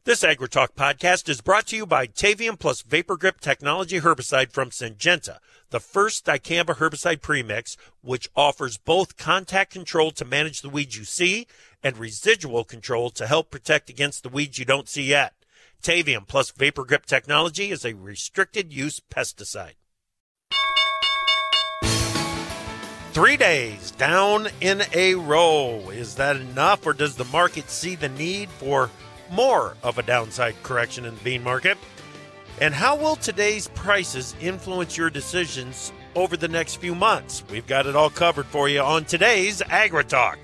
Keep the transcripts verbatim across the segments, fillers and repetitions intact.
This AgriTalk podcast is brought to you by Tavium Plus Vapor Grip Technology Herbicide from Syngenta, the first dicamba herbicide premix, which offers both contact control to manage the weeds you see and residual control to help protect against the weeds you don't see yet. Tavium Plus Vapor Grip Technology is a restricted use pesticide. Three days down in a row. Is that enough, or does the market see the need for more of a downside correction in the bean market? And how will today's prices influence your decisions over the next few months? We've got it all covered for you on today's AgriTalk.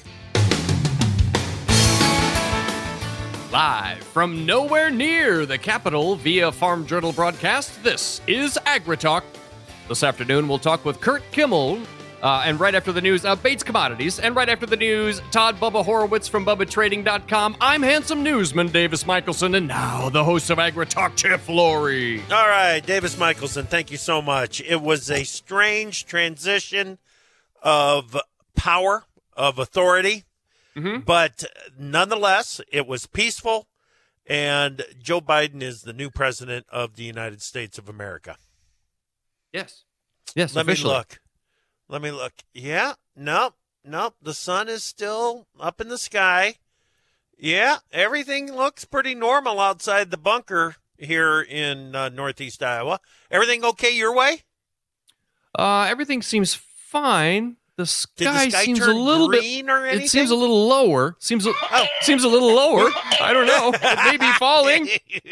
Live from nowhere near the capital via Farm Journal broadcast, this is AgriTalk. This afternoon, we'll talk with Kurt Kimmel. Uh, and right after the news, uh, Bates Commodities. And right after the news, Todd Bubba Horowitz from Bubba Trading dot com. I'm handsome newsman Davis Michelson, and now the host of AgriTalk, Chip Flory. All right, Davis Michelson, thank you so much. It was a strange transition of power, of authority, mm-hmm. but nonetheless, it was peaceful, and Joe Biden is the new president of the United States of America. Yes. Yes, Let officially. me look. Let me look. Yeah, nope, nope. The sun is still up in the sky. Yeah, everything looks pretty normal outside the bunker here in uh, northeast Iowa. Everything okay your way? Uh, everything seems fine. The sky, the sky seems turn a little green bit. Or anything? It seems a little lower. Seems a, oh. seems a little lower. I don't know. It may be falling.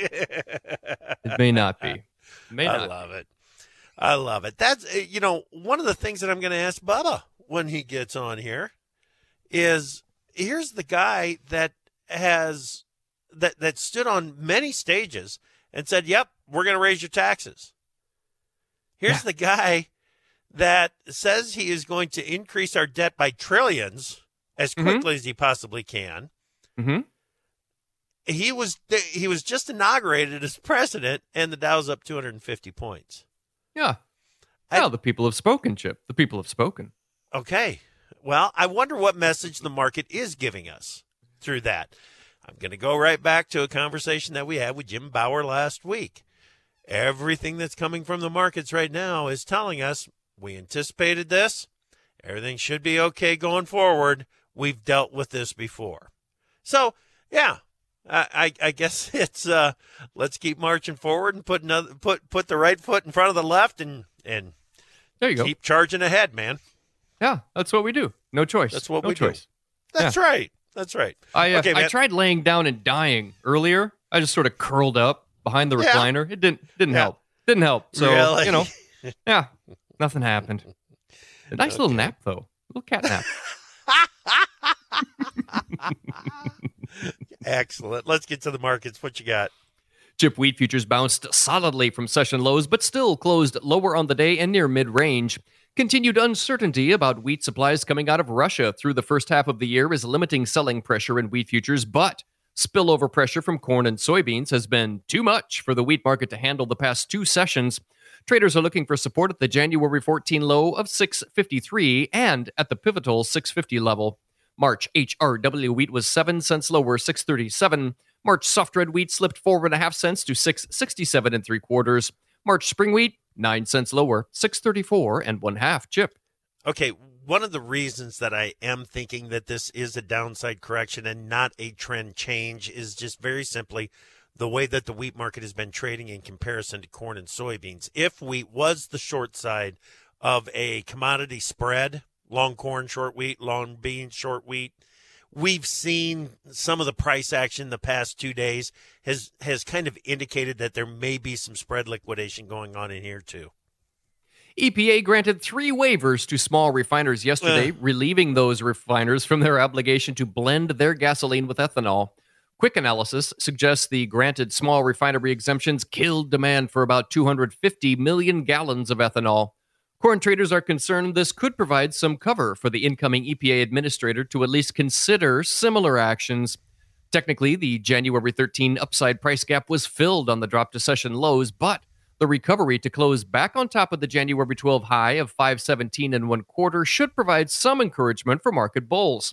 It may not be. It may I not love be. it. I love it. That's, you know, one of the things that I'm going to ask Bubba when he gets on here is, here's the guy that has, that, that stood on many stages and said, yep, we're going to raise your taxes. Here's yeah. the guy that says he is going to increase our debt by trillions as quickly mm-hmm. as he possibly can. Mm-hmm. He was, he was just inaugurated as president, and the Dow's up two hundred fifty points. Yeah. I, well, the people have spoken, Chip. The people have spoken. Okay. Well, I wonder what message the market is giving us through that. I'm going to go right back to a conversation that we had with Jim Bauer last week. Everything that's coming from the markets right now is telling us we anticipated this. Everything should be okay going forward. We've dealt with this before. So, yeah. I, I guess it's uh, let's keep marching forward and put another put put the right foot in front of the left and and there you go. Keep charging ahead, man. Yeah, that's what we do. No choice. That's what no we choice. do. That's yeah. right. That's right. I uh, okay, I tried laying down and dying earlier. I just sort of curled up behind the yeah. recliner. It didn't didn't yeah. help. Didn't help. So really? you know, yeah, nothing happened. A nice okay. little nap though. A little cat nap. Excellent. Let's get to the markets. What you got? Chip, wheat futures bounced solidly from session lows, but still closed lower on the day and near mid-range. Continued uncertainty about wheat supplies coming out of Russia through the first half of the year is limiting selling pressure in wheat futures, but spillover pressure from corn and soybeans has been too much for the wheat market to handle the past two sessions. Traders are looking for support at the January fourteenth low of six fifty-three and at the pivotal six fifty level. March H R W wheat was seven cents lower, six thirty-seven. March soft red wheat slipped four and a half cents to six sixty-seven and three quarters. March spring wheat nine cents lower, six thirty-four and one half. Chip. Okay, one of the reasons that I am thinking that this is a downside correction and not a trend change is just very simply the way that the wheat market has been trading in comparison to corn and soybeans. If wheat was the short side of a commodity spread, long corn, short wheat, long beans, short wheat, we've seen some of the price action the past two days has has kind of indicated that there may be some spread liquidation going on in here too. E P A granted three waivers to small refiners yesterday, uh. relieving those refiners from their obligation to blend their gasoline with ethanol. Quick analysis suggests the granted small refinery exemptions killed demand for about two hundred fifty million gallons of ethanol. Corn traders are concerned this could provide some cover for the incoming E P A administrator to at least consider similar actions. Technically, the January thirteenth upside price gap was filled on the drop to session lows, but the recovery to close back on top of the January twelfth high of five seventeen and one quarter should provide some encouragement for market bulls.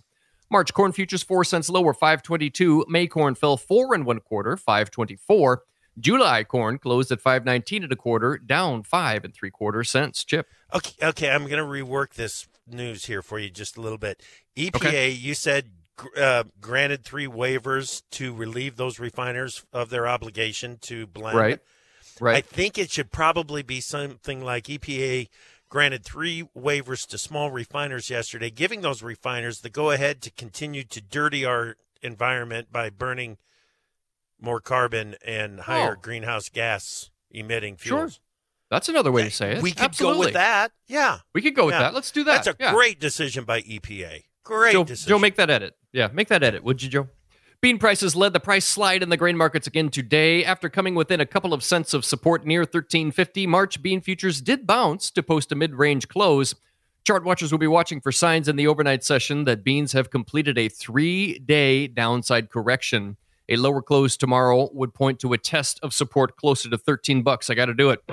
March corn futures four cents lower, five twenty-two. May corn fell four and one quarter, five twenty-four. July corn closed at five nineteen and a quarter, down five and three quarter cents. Chip. Okay, okay, I'm going to rework this news here for you just a little bit. E P A, okay. You said uh, granted three waivers to relieve those refiners of their obligation to blend. Right. Right. I think it should probably be something like E P A granted three waivers to small refiners yesterday, giving those refiners the go-ahead to continue to dirty our environment by burning more carbon and higher oh. greenhouse gas emitting fuels. Sure. That's another way to say it. We could Absolutely. go with that. Yeah. We could go with yeah. that. Let's do that. That's a yeah. great decision by E P A. Great Joe, decision. Joe, make that edit. Yeah, make that edit, would you, Joe? Bean prices led the price slide in the grain markets again today. After coming within a couple of cents of support near thirteen fifty, March bean futures did bounce to post a mid-range close. Chart watchers will be watching for signs in the overnight session that beans have completed a three-day downside correction. A lower close tomorrow would point to a test of support closer to thirteen bucks. I got to do it.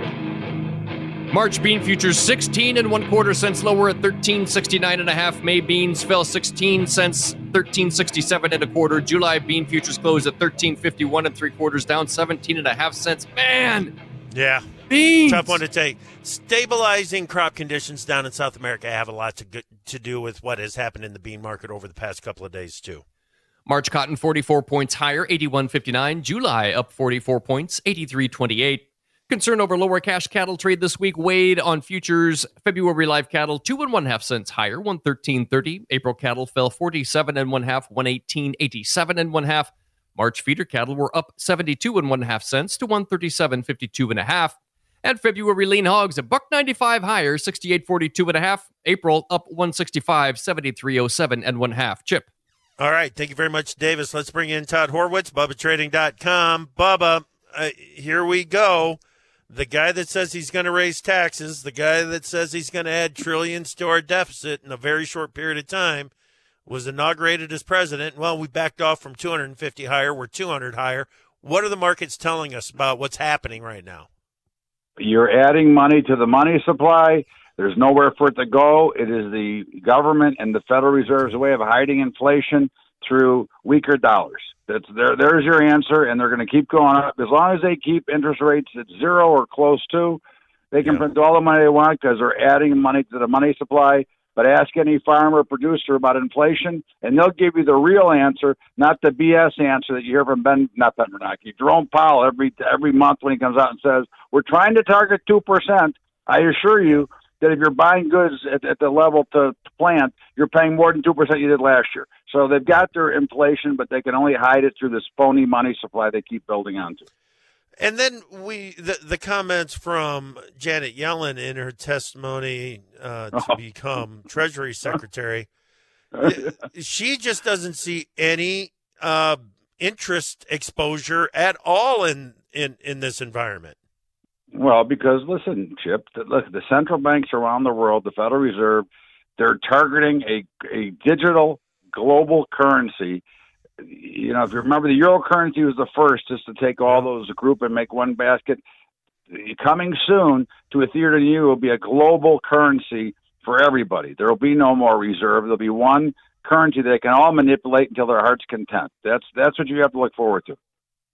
March bean futures sixteen and one quarter cents lower at thirteen sixty-nine and a half. May beans fell sixteen cents, thirteen sixty-seven and a quarter. July bean futures closed at thirteen fifty-one and three quarters, down seventeen and a half cents. Man, yeah, beans. Tough one to take. Stabilizing crop conditions down in South America have a lot to good, to do with what has happened in the bean market over the past couple of days too. March cotton forty-four points higher, eighty-one fifty-nine. July up forty-four points, eighty-three twenty-eight. Concern over lower cash cattle trade this week weighed on futures. February live cattle two and one half cents higher, one thirteen thirty. April cattle fell forty-seven and one half, one eighteen eighty-seven and one half. March feeder cattle were up seventy-two and one half cents to one thirty-seven fifty-two and a half. And February lean hogs a buck ninety-five higher, sixty-eight forty-two and a half. April up one sixty-five, seventy-three oh seven and one half. Chip. All right, thank you very much, Davis. Let's bring in Todd Horwitz, Bubba Trading dot com. Bubba, uh, here we go. The guy that says he's going to raise taxes, the guy that says he's going to add trillions to our deficit in a very short period of time, was inaugurated as president. Well, we backed off from two hundred fifty higher. We're two hundred higher. What are the markets telling us about what's happening right now? You're adding money to the money supply. There's nowhere for it to go. It is the government and the Federal Reserve's way of hiding inflation through weaker dollars. That's there. There's your answer, and they're going to keep going up as long as they keep interest rates at zero or close to. They can yeah. print all the money they want because they're adding money to the money supply. But ask any farmer or producer about inflation, and they'll give you the real answer, not the B S answer that you hear from Ben, not Ben Bernanke, Jerome Powell every every month when he comes out and says we're trying to target two percent. I assure you that if you're buying goods at, at the level to, to plant, you're paying more than two percent you did last year. So they've got their inflation, but they can only hide it through this phony money supply they keep building onto. And then we the, the comments from Janet Yellen in her testimony uh, to oh. become Treasury Secretary, she just doesn't see any uh, interest exposure at all in, in, in this environment. Well, because, listen, Chip, the, look, the central banks around the world, the Federal Reserve, they're targeting a, a digital global currency. You know, if you remember, the euro currency was the first just to take all those group and make one basket. Coming soon to a theater near you will be a global currency for everybody. There will be no more reserve. There'll be one currency they can all manipulate until their heart's content. That's that's what you have to look forward to.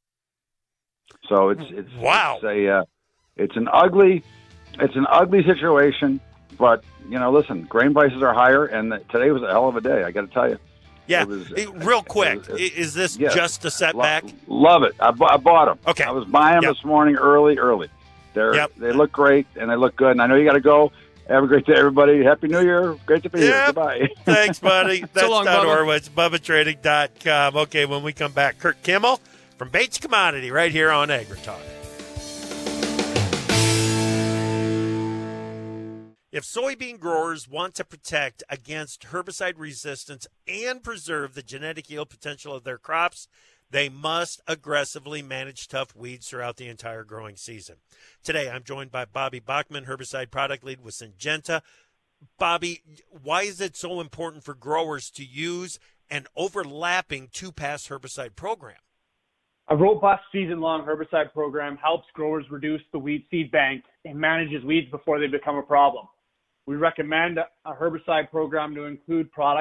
So it's it's wow. It's a uh, it's an ugly it's an ugly situation. But you know, listen, grain prices are higher, and today was a hell of a day. I got to tell you. Yeah, was, it, real quick, it was, it, is this yes, just a setback? Lo- love it. I, bu- I bought them. Okay. I was buying them yep. this morning early, early. They're yep. They look great, and they look good. And I know you got to go. Have a great day, everybody. Happy New Year. Great to be yep. here. Goodbye. Thanks, buddy. That's so long, Todd Bubba. Horwitz, Bubba Trading dot com. Okay, when we come back, Kirk Kimmel from Bates Commodity right here on AgriTalk. If soybean growers want to protect against herbicide resistance and preserve the genetic yield potential of their crops, they must aggressively manage tough weeds throughout the entire growing season. Today, I'm joined by Bobby Bachman, herbicide product lead with Syngenta. Bobby, why is it so important for growers to use an overlapping two-pass herbicide program? A robust season-long herbicide program helps growers reduce the weed seed bank and manages weeds before they become a problem. We recommend a herbicide program to include products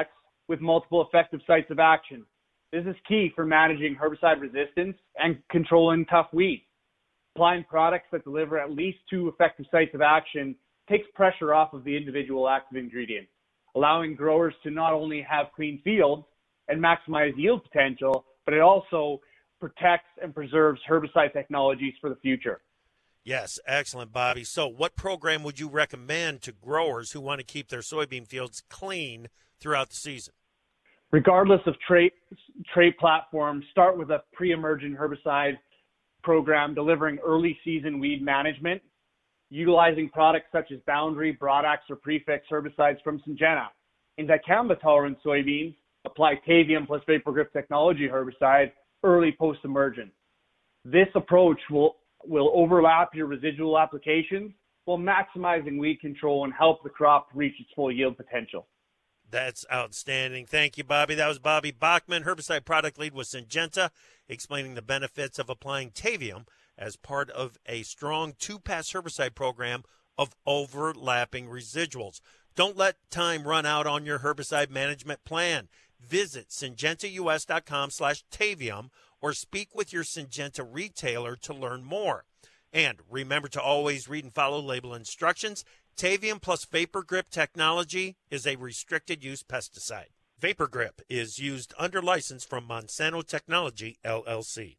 with multiple effective sites of action. This is key for managing herbicide resistance and controlling tough weeds. Applying products that deliver at least two effective sites of action takes pressure off of the individual active ingredient, allowing growers to not only have clean fields and maximize yield potential, but it also protects and preserves herbicide technologies for the future. Yes, excellent, Bobby. So what program would you recommend to growers who want to keep their soybean fields clean throughout the season? Regardless of trait, trait platform, start with a pre-emergent herbicide program delivering early season weed management, utilizing products such as Boundary, Broadax, or Prefix herbicides from Syngenta. In dicamba-tolerant soybeans, apply Tavium plus Vapor Grip Technology herbicide early post-emergence. This approach will, will overlap your residual applications while maximizing weed control and help the crop reach its full yield potential. That's outstanding. Thank you, Bobby. That was Bobby Bachman, herbicide product lead with Syngenta, explaining the benefits of applying Tavium as part of a strong two-pass herbicide program of overlapping residuals. Don't let time run out on your herbicide management plan. Visit syngentaus.com slash Tavium or speak with your Syngenta retailer to learn more. And remember to always read and follow label instructions. Tavium plus Vapor Grip technology is a restricted use pesticide. Vapor Grip is used under license from Monsanto Technology, L L C.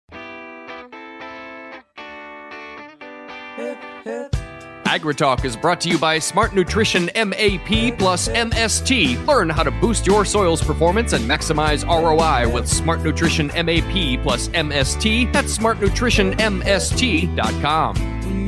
Hip, hip. AgriTalk is brought to you by Smart Nutrition M A P plus M S T. Learn how to boost your soil's performance and maximize R O I with Smart Nutrition M A P plus M S T at smart nutrition m s t dot com.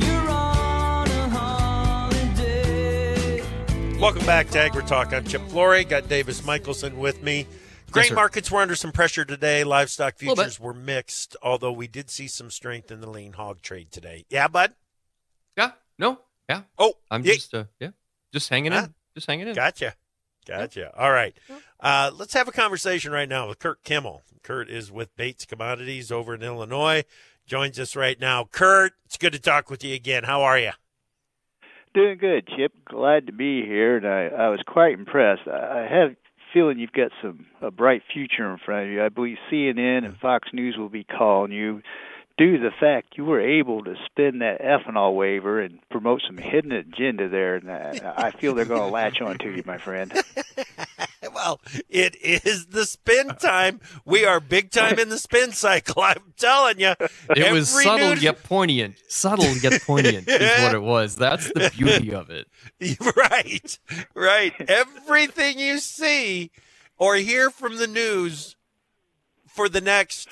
Welcome back to AgriTalk. I'm Chip Flory. Got Davis Michelson with me. Grain Yes, sir. markets were under some pressure today. Livestock futures were mixed, although we did see some strength in the lean hog trade today. Yeah, bud? Yeah, no, yeah. Oh, I'm yeah. just, uh, yeah, just hanging Huh? in, just hanging in. Gotcha. Gotcha. All right. Uh, let's have a conversation right now with Kurt Kimmel. Kurt is with Bates Commodities over in Illinois. Joins us right now. Kurt, it's good to talk with you again. How are you? Doing good, Chip. Glad to be here, and I, I was quite impressed. I, I have a feeling you've got some a bright future in front of you. I believe C N N and Fox News will be calling you due to the fact you were able to spin that ethanol waiver and promote some hidden agenda there, and I, I feel they're going to latch on to you, my friend. Well, it is the spin time. We are big time in the spin cycle. I'm telling you. It was subtle news... yet poignant. Subtle yet poignant is what it was. That's the beauty of it. Right, right. Everything you see or hear from the news for the next,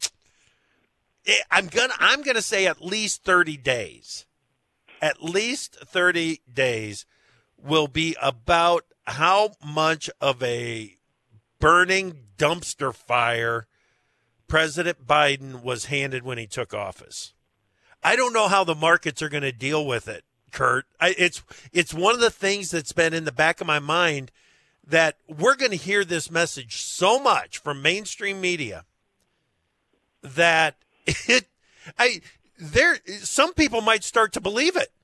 I'm gonna, I'm gonna say at least thirty days. At least thirty days will be about how much of a burning dumpster fire President Biden was handed when he took office. I don't know how the markets are going to deal with it, Kurt. I, it's it's one of the things that's been in the back of my mind that we're going to hear this message so much from mainstream media that it I there some people might start to believe it.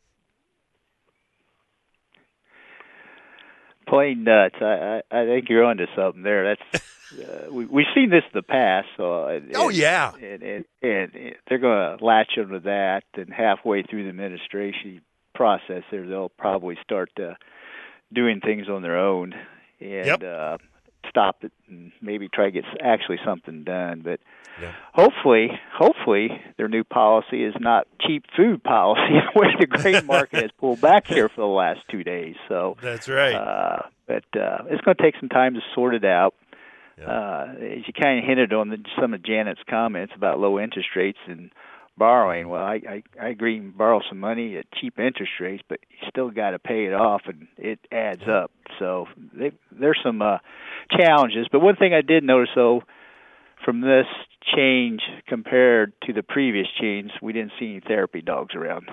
Plain nuts. I, I I think you're onto something there. That's uh, we we've seen this in the past. So and, oh yeah, and, and, and, and they're going to latch onto that. And halfway through the administration process, there they'll probably start uh, doing things on their own and yep. uh, stop it and maybe try to get actually something done. But yeah. hopefully, hopefully their new policy is not cheap food policy, the way the grain market has pulled back here for the last two days. So that's right. Uh, but uh, it's going to take some time to sort it out. Yeah. Uh, as you kind of hinted on the, some of Janet's comments about low interest rates and borrowing, well, I, I, I agree you can borrow some money at cheap interest rates, but you still got to pay it off, and it adds up. So they, there's some uh, challenges. But one thing I did notice, though, from this change compared to the previous change, we didn't see any therapy dogs around.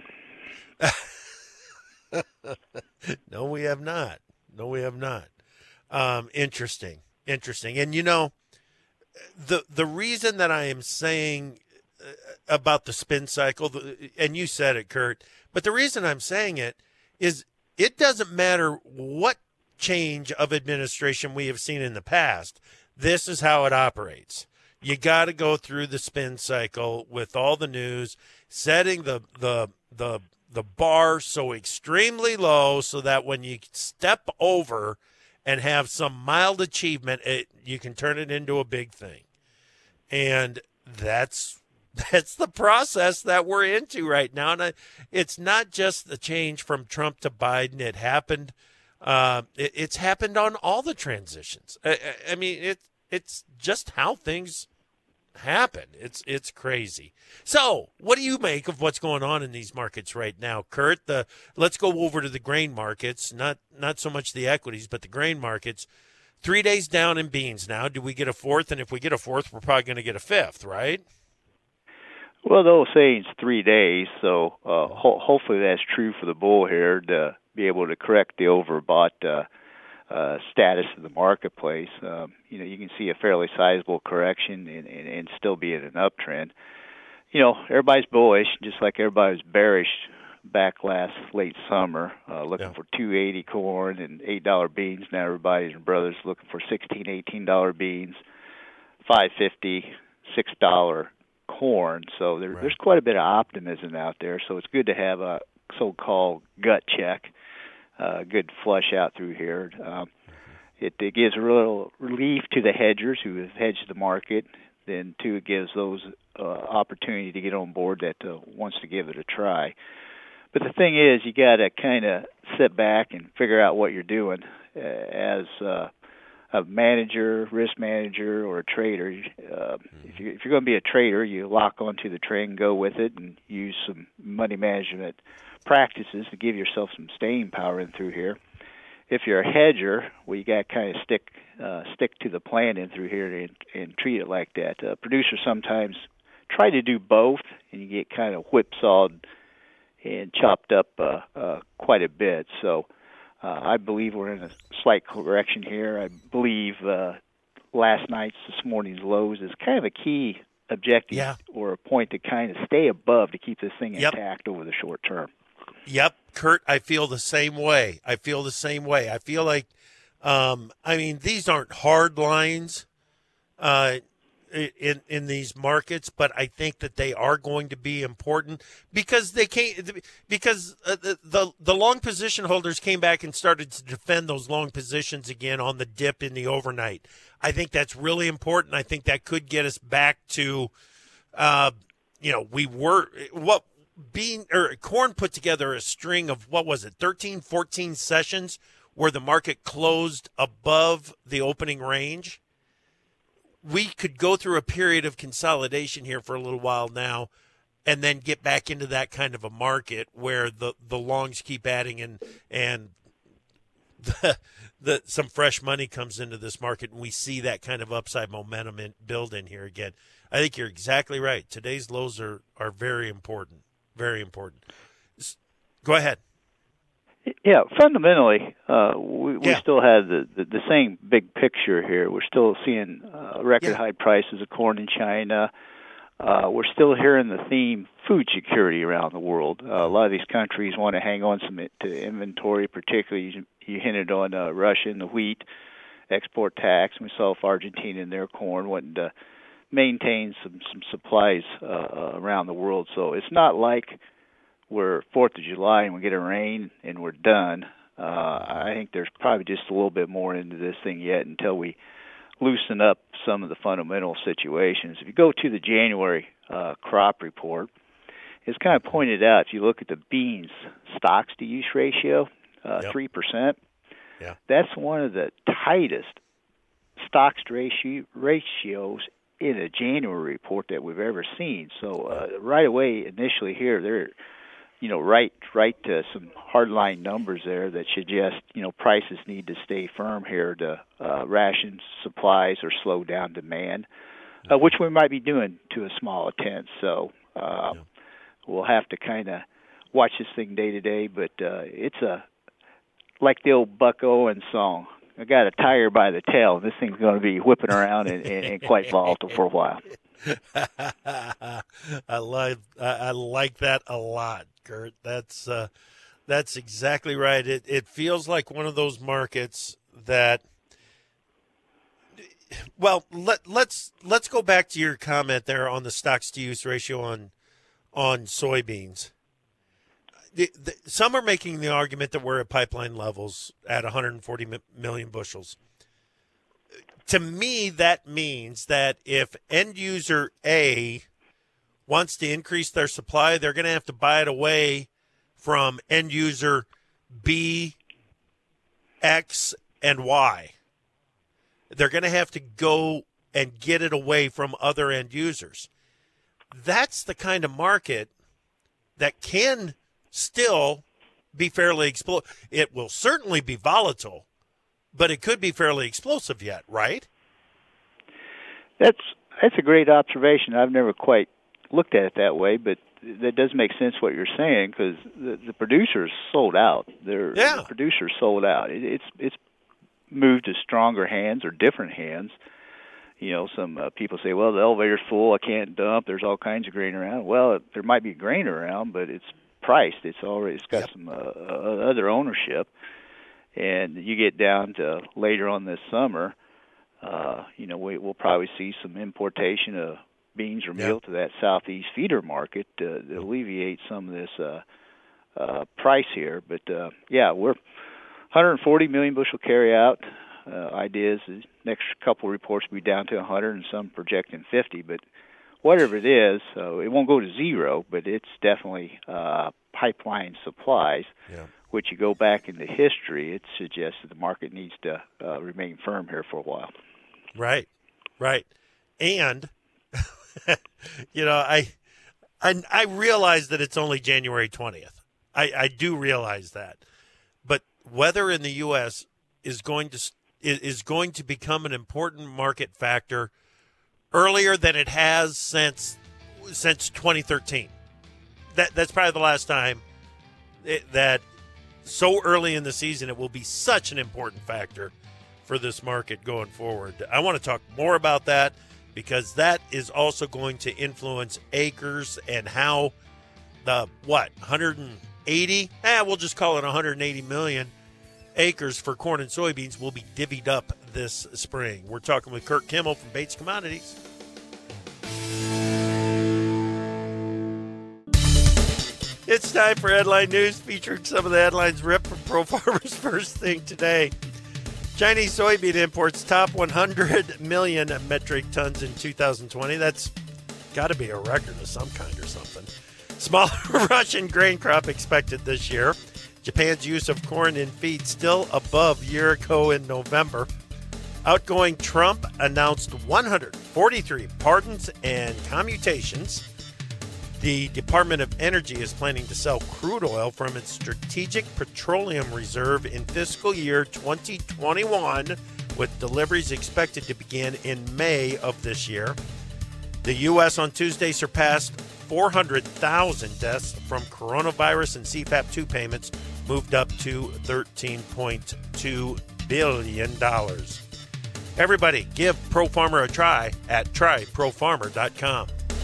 No, we have not. No, we have not. Um, interesting. Interesting. And, you know, the the reason that I am saying about the spin cycle, and you said it, Kurt, but the reason I'm saying it is it doesn't matter what change of administration we have seen in the past. This is how it operates. You got to go through the spin cycle with all the news, setting the the the the bar so extremely low so that when you step over and have some mild achievement, it, you can turn it into a big thing. And that's that's the process that we're into right now. And I, it's not just the change from Trump to Biden. It happened. Uh, it, it's happened on all the transitions. I, I mean, it it's just how things happen. It's it's crazy. So, what do you make of what's going on in these markets right now, Kurt? The let's go over to the grain markets. Not not so much the equities, but the grain markets. Three days down in beans now. Do we get a fourth? And if we get a fourth, we're probably going to get a fifth, right? Well, they'll say it's three days, so uh, ho- hopefully that's true for the bull here to be able to correct the overbought uh, uh, status of the marketplace. Um, you know, you can see a fairly sizable correction and, and, and still be in an uptrend. You know, everybody's bullish, just like everybody was bearish back last late summer, uh, looking yeah. for two eighty corn and eight dollar beans. Now everybody's brothers looking for sixteen, eighteen dollar beans, five fifty, six dollar corn. So there, right. there's quite a bit of optimism out there. So it's good to have a so-called gut check, uh, good flush out through here. Um, it, it gives a little relief to the hedgers who have hedged the market. Then, two, it gives those uh, opportunity to get on board that uh, wants to give it a try. But the thing is, you got to kind of sit back and figure out what you're doing uh, as uh, a manager, risk manager, or a trader. Uh, mm-hmm. If, you, if you're going to be a trader, you lock onto the trade and go with it and use some money management practices to give yourself some staying power in through here. If you're a hedger, well, you got to kind of stick uh, stick to the plan in through here and, and treat it like that. Uh, producers sometimes try to do both, and you get kind of whipsawed and chopped up uh, uh, quite a bit. So uh, I believe we're in a slight correction here. I believe uh, last night's, this morning's lows is kind of a key objective yeah. or a point to kind of stay above to keep this thing yep. intact over the short term. Yep, Kurt, I feel the same way. I feel the same way. I feel like, um, I mean, these aren't hard lines uh, in in these markets, but I think that they are going to be important because they can't because uh, the, the the long position holders came back and started to defend those long positions again on the dip in the overnight. I think that's really important. I think that could get us back to, uh, you know, we were what. Bean or corn put together a string of what was it, thirteen, fourteen sessions where the market closed above the opening range. We could go through a period of consolidation here for a little while now and then get back into that kind of a market where the, the longs keep adding and and the, the some fresh money comes into this market and we see that kind of upside momentum in, build in here again. I think you're exactly right. Today's lows are, are very important. Very important. Go ahead. Yeah, fundamentally, uh, we, yeah. we still have the, the, the same big picture here. We're still seeing uh, record yeah. high prices of corn in China. Uh, we're still hearing the theme food security around the world. Uh, a lot of these countries want to hang on some to inventory, particularly you, you hinted on uh, Russia and the wheat export tax. We saw Argentina and their corn wanting to maintain some some supplies uh, around the world. So it's not like we're fourth of July and we get a rain and we're done. Uh, I think there's probably just a little bit more into this thing yet until we loosen up some of the fundamental situations. If you go to the January uh, crop report, it's kind of pointed out, if you look at the beans stocks to use ratio, uh, yep. three percent, yeah. that's one of the tightest stocks to ratio, ratios in a January report that we've ever seen. So uh, right away, initially here, they're, you know, right, right to some hardline numbers there that suggest, you know, prices need to stay firm here to uh, ration supplies or slow down demand, uh, which we might be doing to a small extent. So uh, yeah. we'll have to kind of watch this thing day to day. But uh, it's a like the old Buck Owens song. I got a tire by the tail. This thing's going to be whipping around and, and, and quite volatile for a while. I like I like that a lot, Kurt. That's uh, That's exactly right. It it feels like one of those markets that. Well, let let's let's go back to your comment there on the stocks to use ratio on on soybeans. The, the, some are making the argument that we're at pipeline levels at one hundred forty million bushels. To me, that means that if end user A wants to increase their supply, they're going to have to buy it away from end user B, X, and Y. They're going to have to go and get it away from other end users. That's the kind of market that can still be fairly explosive. It will certainly be volatile, but it could be fairly explosive yet, right? That's that's a great observation. I've never quite looked at it that way, but that does make sense what you're saying, because the, the producers sold out. They're, yeah. The producers sold out. It, it's it's moved to stronger hands or different hands. You know, some uh, people say, well, the elevator's full, I can't dump, there's all kinds of grain around. Well, there might be grain around, but it's priced. It's already it's got yep. some uh, uh, other ownership. And you get down to later on this summer, uh, you know, we, we'll probably see some importation of beans or meal yep. to that southeast feeder market uh, to alleviate some of this uh, uh, price here. But, uh, yeah, we're one hundred forty million bushel carry out. Uh, ideas, the next couple of reports will be down to one hundred and some projecting fifty. But whatever it is, uh, it won't go to zero, but it's definitely uh, pipeline supplies. Yeah. Which you go back into history, it suggests that the market needs to uh, remain firm here for a while. Right, right. And, you know, I, I I realize that it's only January twentieth. I, I do realize that. But weather in the U S is going to is going to become an important market factor earlier than it has since since twenty thirteen. That that's probably the last time it, that so early in the season it will be such an important factor for this market going forward. I want to talk more about that because that is also going to influence acres and how the what one hundred eighty, eh, we'll just call it one hundred eighty million acres for corn and soybeans will be divvied up this spring. We're talking with Kurt Kimmel from Bates Commodities. It's time for Headline News, featuring some of the headlines ripped from ProFarmer's First Thing today. Chinese soybean imports top one hundred million metric tons in two thousand twenty. That's got to be a record of some kind or something. Smaller Russian grain crop expected this year. Japan's use of corn in feed still above year ago in November. Outgoing Trump announced one hundred forty-three pardons and commutations. The Department of Energy is planning to sell crude oil from its Strategic Petroleum Reserve in fiscal year twenty twenty-one, with deliveries expected to begin in May of this year. The U S on Tuesday surpassed four hundred thousand deaths from coronavirus, and C FAP two payments moved up to thirteen point two billion dollars. Everybody, give ProFarmer a try at try pro farmer dot com.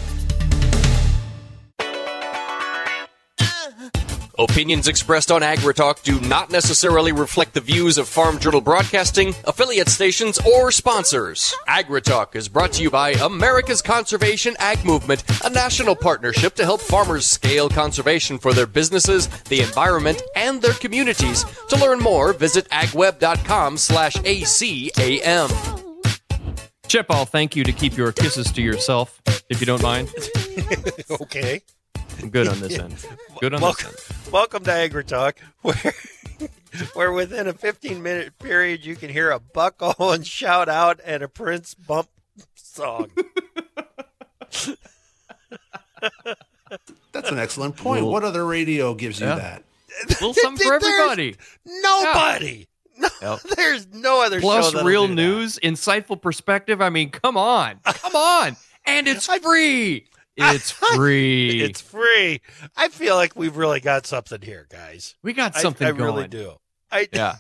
Opinions expressed on AgriTalk do not necessarily reflect the views of Farm Journal Broadcasting, affiliate stations, or sponsors. AgriTalk is brought to you by America's Conservation Ag Movement, a national partnership to help farmers scale conservation for their businesses, the environment, and their communities. To learn more, visit agweb.com slash ACAM. Chip, I'll thank you to keep your kisses to yourself, if you don't mind. Okay. I'm good on this end. Good on welcome, this end. Welcome to AgriTalk, where, where within a fifteen-minute period you can hear a Buck Owens shout out and a Prince bump song. That's an excellent point. Well, what other radio gives you yeah. that? A little something for everybody. There's nobody. Yeah. No, yep. There's no other Plus show that'll real do news, that. insightful perspective. I mean, come on. Come on. And it's free. It's free. It's free. I feel like we've really got something here, guys. We got something I, I going. really do. I yeah.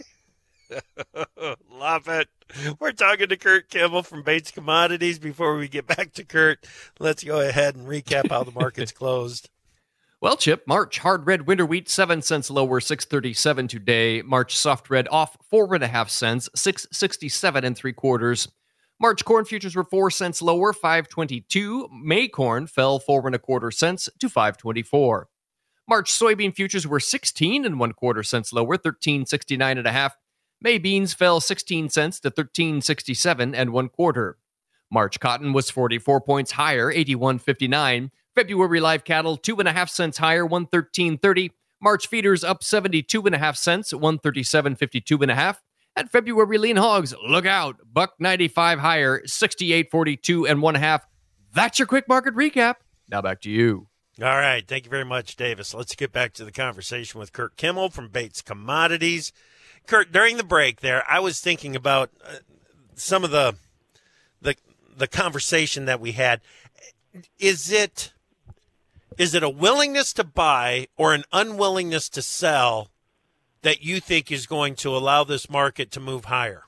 Love it. We're talking to Kurt Kimmel from Bates Commodities. Before we get back to Kurt, let's go ahead and recap how the market's closed. Well, Chip, March hard red winter wheat, seven cents lower, six thirty-seven today. March soft red off, four and a half cents, six sixty-seven and three quarters. March corn futures were four cents lower, five twenty-two. May corn fell four and a quarter cents to five twenty-four. March soybean futures were sixteen and one quarter cents lower, thirteen sixty-nine and a half. May beans fell sixteen cents to thirteen sixty-seven and one quarter. March cotton was forty-four points higher, eighty-one fifty-nine. February live cattle two and a half cents higher, one thirteen thirty. March feeders up seventy-two and a half cents, one thirty-seven fifty-two and a half. And February lean hogs, look out, buck ninety-five higher, sixty-eight forty-two and one half. That's your quick market recap. Now back to you. All right. Thank you very much, Davis. Let's get back to the conversation with Kurt Kimmel from Bates Commodities. Kurt, during the break there, I was thinking about uh, some of the, the the conversation that we had. Is it is it a willingness to buy or an unwillingness to sell that you think is going to allow this market to move higher?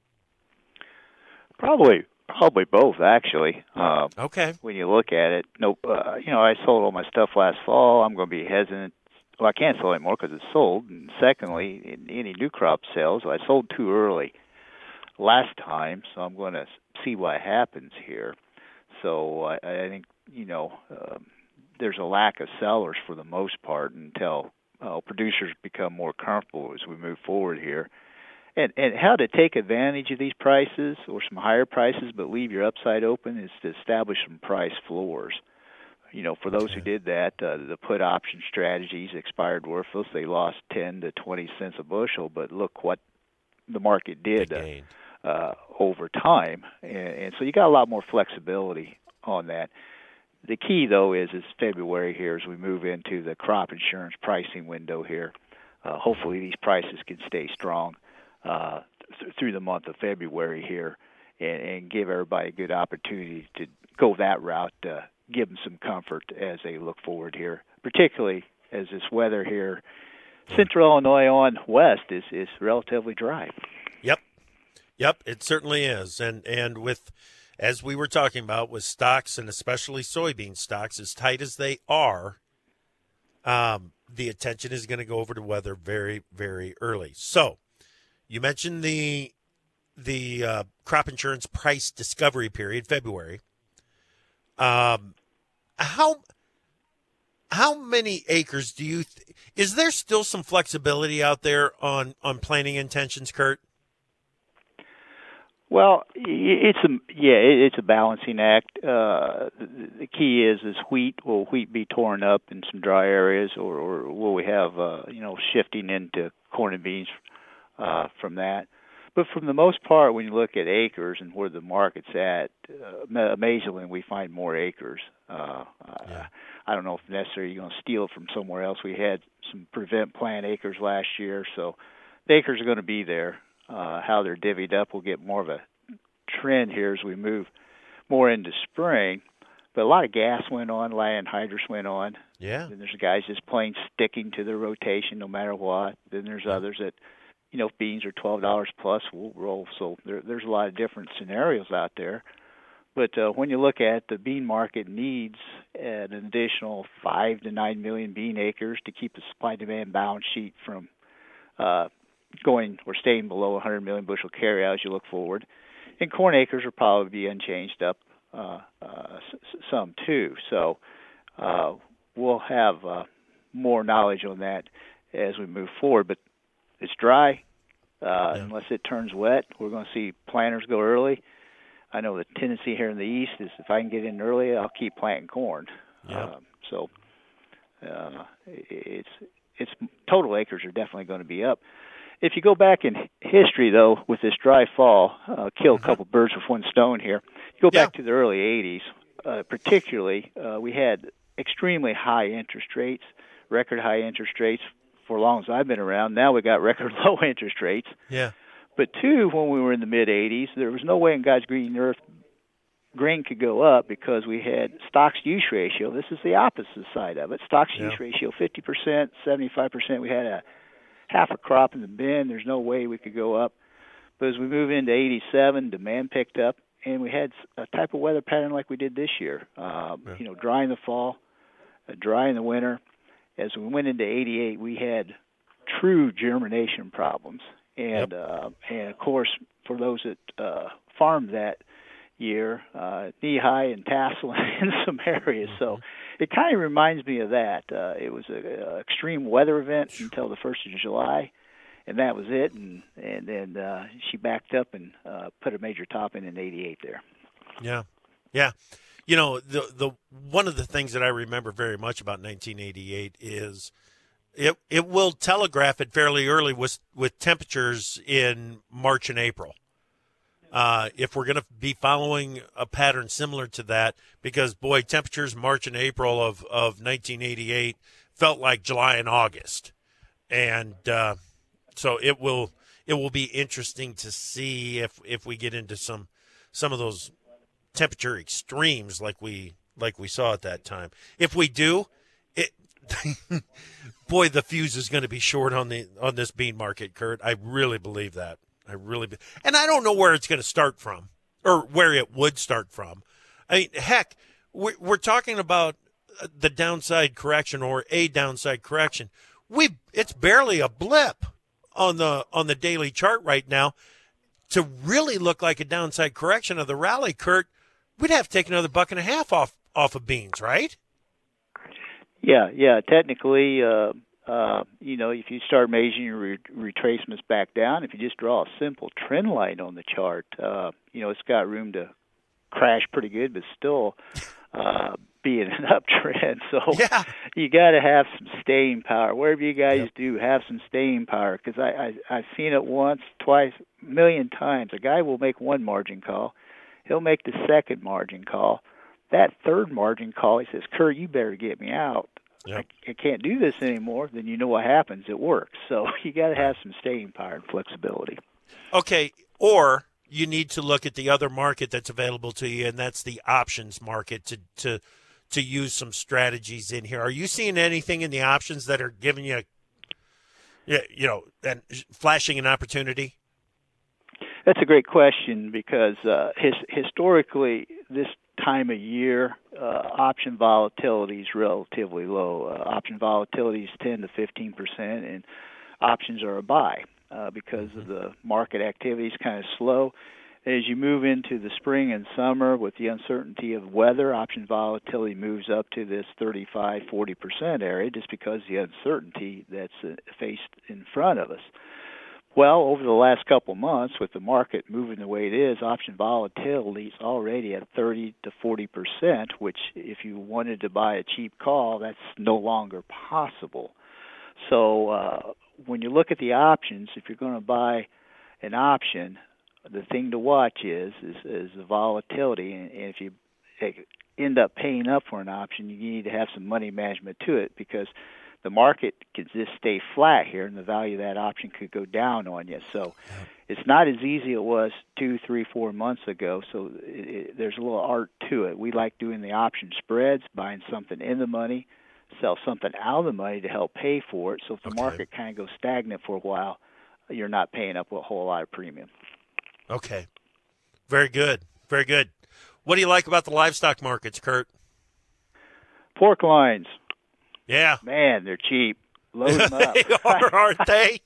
Probably, probably both, actually. Uh, okay. When you look at it, no, uh, you know, I sold all my stuff last fall. I'm going to be hesitant. Well, I can't sell anymore because it's sold. And secondly, in any new crop sales, I sold too early last time, so I'm going to see what happens here. So I, I think, you know, uh, there's a lack of sellers for the most part until uh, producers become more comfortable as we move forward here. And, and how to take advantage of these prices or some higher prices but leave your upside open is to establish some price floors. You know, for those okay. who did that, uh, the put option strategies expired worthless. They lost ten to twenty cents a bushel, but look what the market did uh, uh, over time. And, and so you got a lot more flexibility on that. The key, though, is is February here as we move into the crop insurance pricing window here. Uh, hopefully these prices can stay strong uh, th- through the month of February here and, and give everybody a good opportunity to go that route, uh, give them some comfort as they look forward here, particularly as this weather here, Central Illinois on west, is, is relatively dry. Yep. Yep, it certainly is. And and with, as we were talking about, with stocks and especially soybean stocks, as tight as they are, um, the attention is going to go over to weather very, very early. So you mentioned the the uh, crop insurance price discovery period, February. Um, how how many acres do you th- is there still some flexibility out there on, on planting intentions, Kurt? Well, it's a yeah, it's a balancing act. Uh, the key is is wheat. Will wheat be torn up in some dry areas, or, or will we have uh, you know shifting into corn and beans uh, from that? But from the most part, when you look at acres and where the market's at, uh, amazingly we find more acres. Uh, yeah. I don't know if necessarily you're going to steal from somewhere else. We had some prevent plant acres last year, so the acres are going to be there. Uh, how they're divvied up, we'll get more of a trend here as we move more into spring. But a lot of gas went on, land hydrous went on. Yeah. Then there's guys just plain sticking to their rotation no matter what. Then there's yeah. others that, you know, if beans are twelve dollars plus, we'll roll. So there, there's a lot of different scenarios out there. But uh, when you look at the bean market needs an additional five to nine million bean acres to keep the supply-demand balance sheet from uh, going or staying below one hundred million bushel carryout as you look forward. And corn acres will probably be unchanged up uh, uh, s- some too. So uh, we'll have uh, more knowledge on that as we move forward. But it's dry. Uh, yeah. Unless it turns wet, we're going to see planters go early. I know the tendency here in the east is if I can get in early, I'll keep planting corn. Yeah. Um, so uh, it's it's total acres are definitely going to be up. If you go back in history, though, with this dry fall, uh, kill a couple birds with one stone here. You go back yeah. to the early eighties, uh, particularly, uh, we had extremely high interest rates, record high interest rates for as long as I've been around. Now we got record low interest rates. Yeah. But two, when we were in the mid eighties, there was no way in God's green earth grain could go up because we had stocks-use ratio. This is the opposite side of it. Stocks-use yeah. ratio, fifty percent, seventy-five percent. We had a half a crop in the bin. There's no way we could go up. But as we move into eighty-seven, demand picked up, and we had a type of weather pattern like we did this year. Um, yeah. You know, dry in the fall, uh, dry in the winter. as we went into eighty-eight, we had true germination problems. And, yep. uh, and of course, for those that uh, farmed that year, uh, knee-high and tassel in some areas. So it kind of reminds me of that. Uh, it was an extreme weather event until the first of July, and that was it. And, and then uh, she backed up and uh, put a major top in in eighty-eight there. Yeah, yeah. You know, the the one of the things that I remember very much about nineteen eighty-eight is it it will telegraph it fairly early with with temperatures in March and April. Uh, if we're going to be following a pattern similar to that, because boy, temperatures March and April of of nineteen eighty-eight felt like July and August, and uh, so it will it will be interesting to see if if we get into some some of those temperature extremes like we like we saw at that time. If we do, it boy, the fuse is going to be short on the on this bean market, Kurt. I really believe that. I really be, and I don't know where it's going to start from or where it would start from. I mean, heck, we're, we're talking about the downside correction or a downside correction. We it's barely a blip on the on the daily chart right now. To really look like a downside correction of the rally, Kurt, we'd have to take another buck and a half off off of beans, right? Yeah, yeah. Technically, uh, uh, you know, if you start measuring your re- retracements back down, if you just draw a simple trend line on the chart, uh, you know, it's got room to crash pretty good, but still uh, be in an uptrend. So yeah. you got to have some staying power. Wherever you guys yep. do, have some staying power, because I, I, I've seen it once, twice, a million times. A guy will make one margin call. He'll make the second margin call. That third margin call, he says, Kurt, you better get me out. Yep. I, I can't do this anymore. Then you know what happens. It works. So you got to have some staying power and flexibility. Okay, or you need to look at the other market that's available to you, and that's the options market to to to use some strategies in here. Are you seeing anything in the options that are giving you, you know, and flashing an opportunity? That's a great question because uh, his, historically, this time of year, uh, option volatility is relatively low. Uh, option volatility is ten to fifteen percent, and options are a buy uh, because of the market activity is kind of slow. As you move into the spring and summer with the uncertainty of weather, option volatility moves up to this thirty-five, forty percent area just because of the uncertainty that's uh, faced in front of us. Well, over the last couple months, with the market moving the way it is, option volatility is already at thirty to forty percent, which if you wanted to buy a cheap call, that's no longer possible. So uh, when you look at the options, if you're going to buy an option, the thing to watch is is, is the volatility, and if you end up paying up for an option, you need to have some money management to it because the market could just stay flat here, and the value of that option could go down on you. So it's not as easy as it was two, three, four months ago. So it, it, there's a little art to it. We like doing the option spreads, buying something in the money, sell something out of the money to help pay for it. So if the okay. market kind of goes stagnant for a while, you're not paying up a whole lot of premium. Okay. Very good. Very good. What do you like about the livestock markets, Kurt? Pork lines. Yeah. Man, they're cheap. Load them up. They are, aren't they?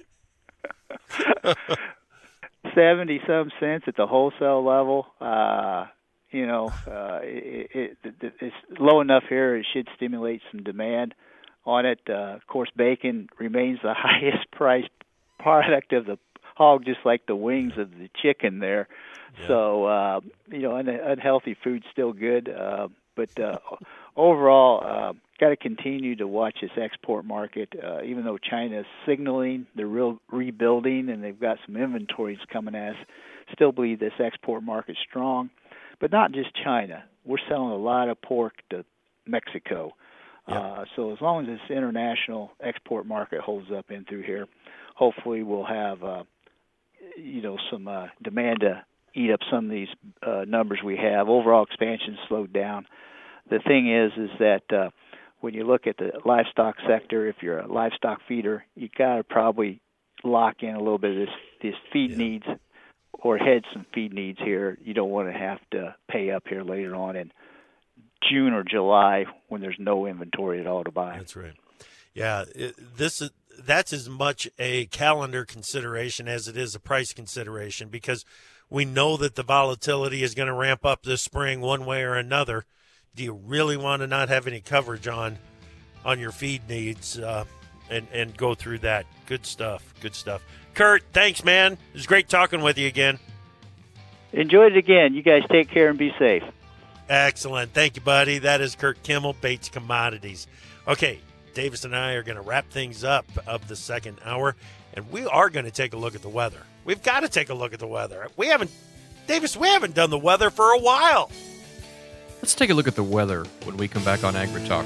seventy-some cents at the wholesale level. Uh, you know, uh, it, it, it's low enough here. It should stimulate some demand on it. Uh, of course, bacon remains the highest priced product of the hog, just like the wings of the chicken there. Yeah. So, uh, you know, un- unhealthy food's still good. Uh, but uh, overall, uh, got to continue to watch this export market. Uh, even though China's signaling they're real rebuilding and they've got some inventories coming at us, still believe this export market's strong. But not just China. We're selling a lot of pork to Mexico. Yep. Uh, so as long as this international export market holds up in through here, hopefully we'll have, uh, you know, some uh, demand to eat up some of these uh, numbers we have. Overall expansion slowed down. The thing is, is that uh, when you look at the livestock sector, if you're a livestock feeder, you got to probably lock in a little bit of this, this feed yeah. needs or hedge some feed needs here. You don't want to have to pay up here later on and June or July when there's no inventory at all to buy. That's right. Yeah, it, this is that's as much a calendar consideration as it is a price consideration, because we know that the volatility is going to ramp up this spring one way or another. Do you really want to not have any coverage on on your feed needs uh, and, and go through that? Good stuff. Good stuff. Kurt, thanks, man. It was great talking with you again. Enjoy it again. You guys take care and be safe. Excellent. Thank you, buddy. That is Kurt Kimmel, Bates Commodities. Okay, Davis and I are going to wrap things up of the second hour, and we are going to take a look at the weather. We've got to take a look at the weather. We haven't, Davis, we haven't done the weather for a while. Let's take a look at the weather when we come back on AgriTalk.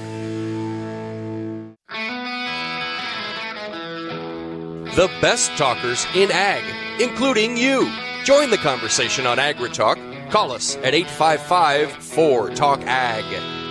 The best talkers in ag, including you. Join the conversation on AgriTalk. Call us at eight five five, four, talk ag.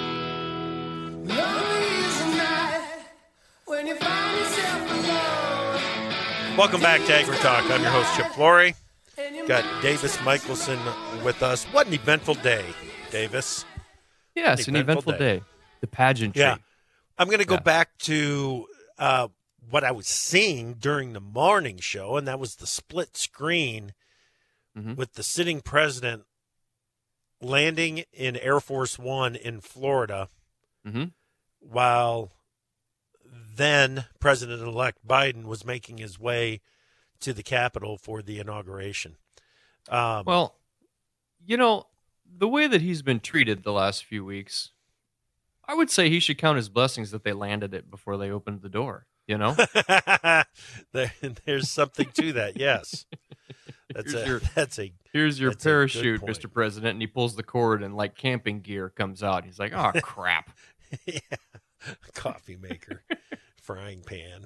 Welcome back to AgriTalk. I'm your host, Chip Flory. Got Davis Michelson with us. What an eventful day, Davis. Yes, an eventful, eventful day. day. The pageantry. Yeah. I'm going to go yeah. back to uh, what I was seeing during the morning show, and that was the split screen mm-hmm. with the sitting president landing in Air Force One in Florida, mm-hmm. while then President-elect Biden was making his way to the Capitol for the inauguration. Um, well, you know, the way that he's been treated the last few weeks, I would say he should count his blessings that they landed it before they opened the door, you know? there, there's something to that, yes. That's here's a, your, that's a here's your that's parachute, Mister President, and he pulls the cord and like camping gear comes out. He's like, oh, crap. Yeah. Coffee maker, frying pan.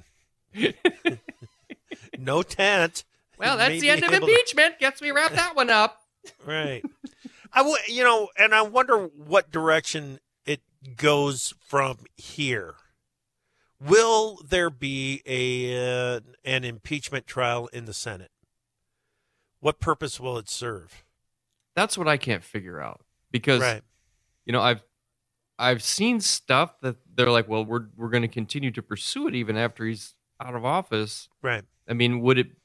No tent. Well, that's the end of impeachment. To... Gets me wrap that one up. Right. I w- you know, and I wonder what direction it goes from here. Will there be a uh, an impeachment trial in the Senate? What purpose will it serve? That's what I can't figure out, because right. you know, I've I've seen stuff that they're like, well, we're we're going to continue to pursue it even after he's out of office. Right. I mean, would it?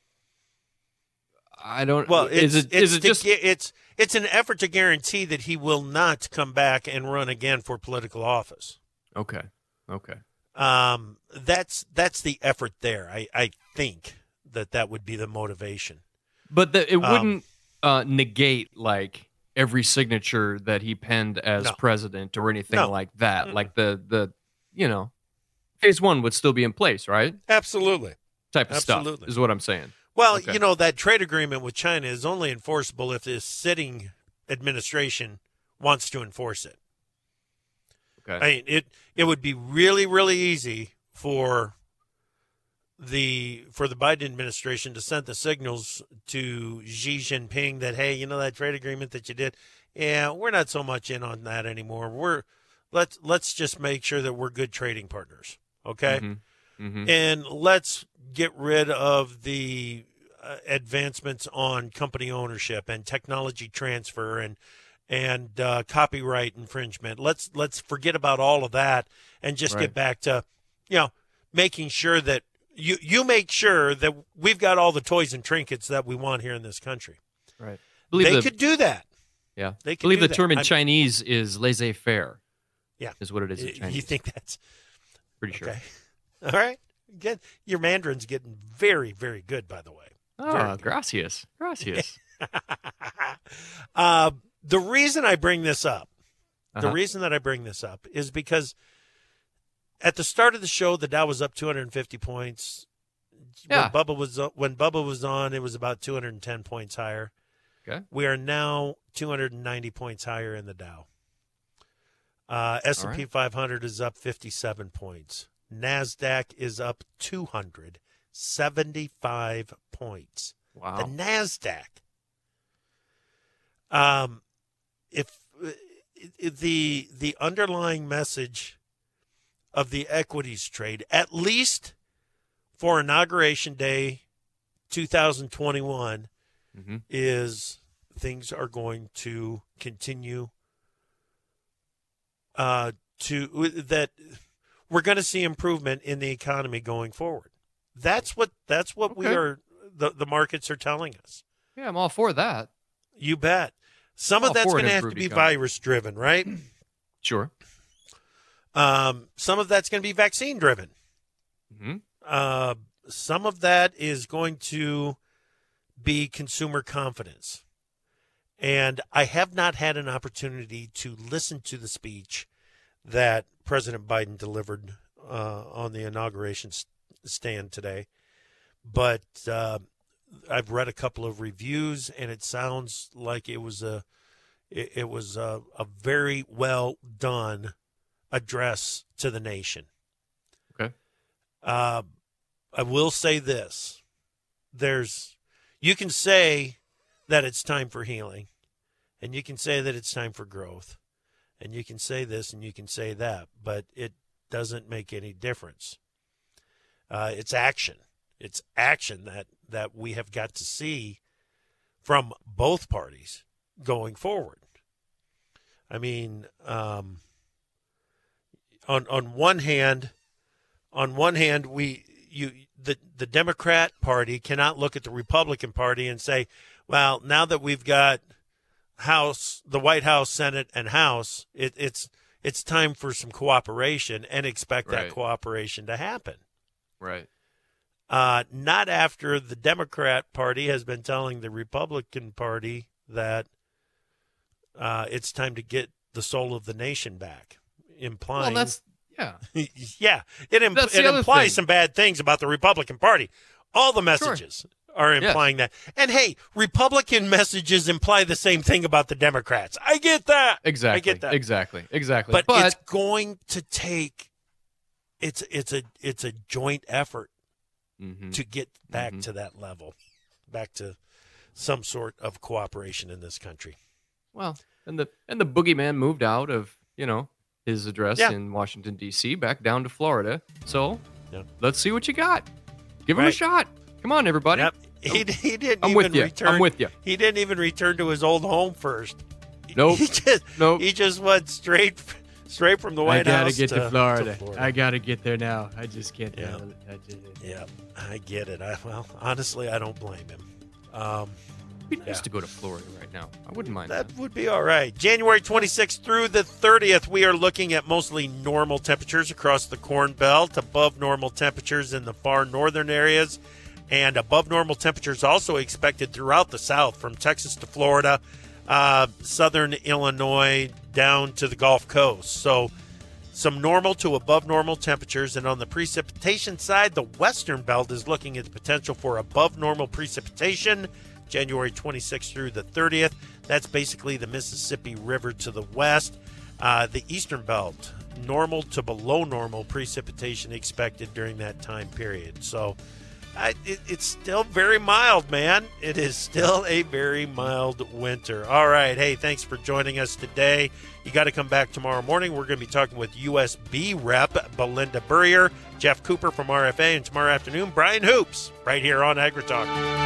I don't. Well, is it's, it it's is it just? It's it's an effort to guarantee that he will not come back and run again for political office. Okay. Okay. Um, that's that's the effort there. I I think that that would be the motivation. But the, it wouldn't um, uh, negate like every signature that he penned as no. president or anything no. like that. Mm-mm. Like the the you know, phase one would still be in place, right? Absolutely. Type of Absolutely. stuff is what I'm saying. Well, okay. you know, that trade agreement with China is only enforceable if the sitting administration wants to enforce it. Okay. I mean, it it would be really, really easy for the for the Biden administration to send the signals to Xi Jinping that, hey, you know, that trade agreement that you did, yeah, we're not so much in on that anymore. We're let's let's just make sure that we're good trading partners, okay? Mm-hmm. Mm-hmm. And let's get rid of the uh, advancements on company ownership and technology transfer and and uh, copyright infringement. Let's let's forget about all of that and just right. get back to, you know, making sure that you you make sure that we've got all the toys and trinkets that we want here in this country. Right. They the, could do that. Yeah. They could believe do the term that. in I'm, Chinese is laissez-faire. Yeah. Is what it is in Chinese. You think that's pretty sure. Okay. All right. Get your Mandarin's getting very, very good, by the way. Oh, gracias. Gracias. uh, the reason I bring this up, uh-huh. the reason that I bring this up is because at the start of the show, the Dow was up two hundred fifty points. Yeah. When Bubba was when Bubba was on, it was about two hundred ten points higher. Okay. We are now two hundred ninety points higher in the Dow. Uh, S and P right. five hundred is up fifty-seven points. NASDAQ is up two hundred seventy-five points. Wow. The NASDAQ. Um, if, if the the underlying message of the equities trade, at least for Inauguration Day two thousand twenty-one, mm-hmm. is things are going to continue uh, to that we're going to see improvement in the economy going forward. That's what that's what okay. we are. The, the markets are telling us. Yeah, I'm all for that. You bet. Some I'm of that's going to have to be economy. virus driven, right? Sure. Um, some of that's going to be vaccine driven. Mm-hmm. Uh, some of that is going to be consumer confidence. And I have not had an opportunity to listen to the speech that President Biden delivered uh, on the inauguration stand today. But uh, I've read a couple of reviews, and it sounds like it was a it, it was a, a very well done address to the nation. Okay. Uh, I will say this: there's you can say that it's time for healing, and you can say that it's time for growth, and you can say this and you can say that, but it doesn't make any difference. Uh, it's action. It's action that, that we have got to see from both parties going forward. I mean, um, on on one hand, on one hand, we you the the Democrat Party cannot look at the Republican Party and say, well, now that we've got House, the White House, Senate, and House, it, it's it's time for some cooperation and expect right. that cooperation to happen. Right. Uh, not after the Democrat Party has been telling the Republican Party that uh, it's time to get the soul of the nation back, implying. Well, that's yeah, yeah. It, imp- that's it implies some bad things about the Republican Party. All the messages sure. are implying yes. that. And hey, Republican messages imply the same thing about the Democrats. I get that. Exactly. I get that. Exactly. Exactly. But, but it's going to take. It's it's a it's a joint effort. Mm-hmm. To get back mm-hmm. to that level, back to some sort of cooperation in this country. Well, and the and the boogeyman moved out of, you know, his address yeah. in Washington, D C, back down to Florida. So yeah. let's see what you got. Give him right. a shot. Come on, everybody. Yep. He, he didn't I'm even with you. return. I'm with you. He didn't even return to his old home first. Nope. He just, nope. He just went straight straight from the White I gotta House get to, to, Florida. to Florida. I gotta get there now. I just can't yeah. handle it. I just, yeah, I get it. I, well, honestly, I don't blame him. Um, It'd be nice yeah. to go to Florida right now. I wouldn't mind that. That would be all right. January twenty-sixth through the thirtieth, we are looking at mostly normal temperatures across the Corn Belt, above normal temperatures in the far northern areas, and above normal temperatures also expected throughout the South, from Texas to Florida, uh, southern Illinois, down to the Gulf Coast. So some normal to above normal temperatures. And on the precipitation side, the western belt is looking at the potential for above normal precipitation January twenty-sixth through the thirtieth. That's basically the Mississippi River to the west. Uh, the eastern belt, normal to below normal precipitation expected during that time period. So I, it, it's still very mild, man. It is still a very mild winter. All right. Hey, thanks for joining us today. You got to come back tomorrow morning. We're going to be talking with U S B Rep Belinda Burrier, Jeff Cooper from R F A, and tomorrow afternoon, Brian Hoops, right here on AgriTalk.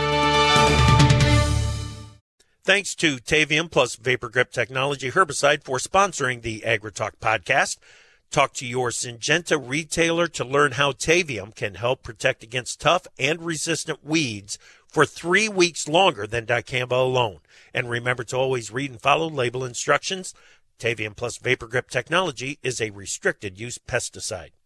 Thanks to Tavium Plus Vapor Grip Technology Herbicide for sponsoring the AgriTalk podcast. Talk to your Syngenta retailer to learn how Tavium can help protect against tough and resistant weeds for three weeks longer than dicamba alone. And remember to always read and follow label instructions. Tavium Plus Vapor Grip Technology is a restricted use pesticide.